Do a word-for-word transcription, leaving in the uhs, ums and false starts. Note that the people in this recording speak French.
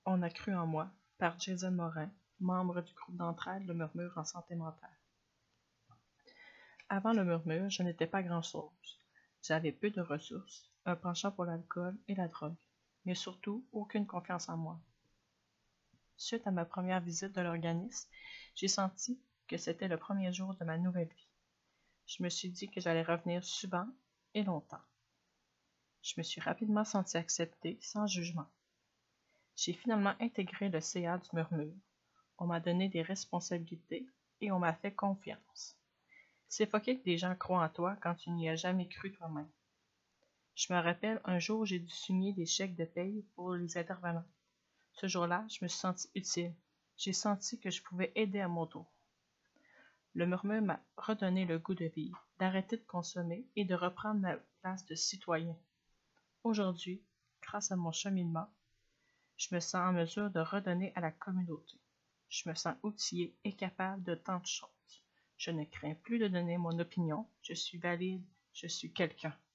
On a cru en moi, par Jason Morin, membre du groupe d'entraide Le Murmure en santé mentale. Avant Le Murmure, je n'étais pas grand-chose. J'avais peu de ressources, un penchant pour l'alcool et la drogue, mais surtout aucune confiance en moi. Suite à ma première visite de l'organisme, j'ai senti que c'était le premier jour de ma nouvelle vie. Je me suis dit que j'allais revenir souvent et longtemps. Je me suis rapidement sentie acceptée, sans jugement. J'ai finalement intégré le C A du Murmure. On m'a donné des responsabilités et on m'a fait confiance. C'est fucké que des gens croient en toi quand tu n'y as jamais cru toi-même. Je me rappelle, un jour, j'ai dû signer des chèques de paye pour les intervenants. Ce jour-là, je me suis sentie utile. J'ai senti que je pouvais aider à mon tour. Le Murmure m'a redonné le goût de vivre, d'arrêter de consommer et de reprendre ma place de citoyen. Aujourd'hui, grâce à mon cheminement, je me sens en mesure de redonner à la communauté. Je me sens outillée et capable de tant de choses. Je ne crains plus de donner mon opinion. Je suis valide. Je suis quelqu'un.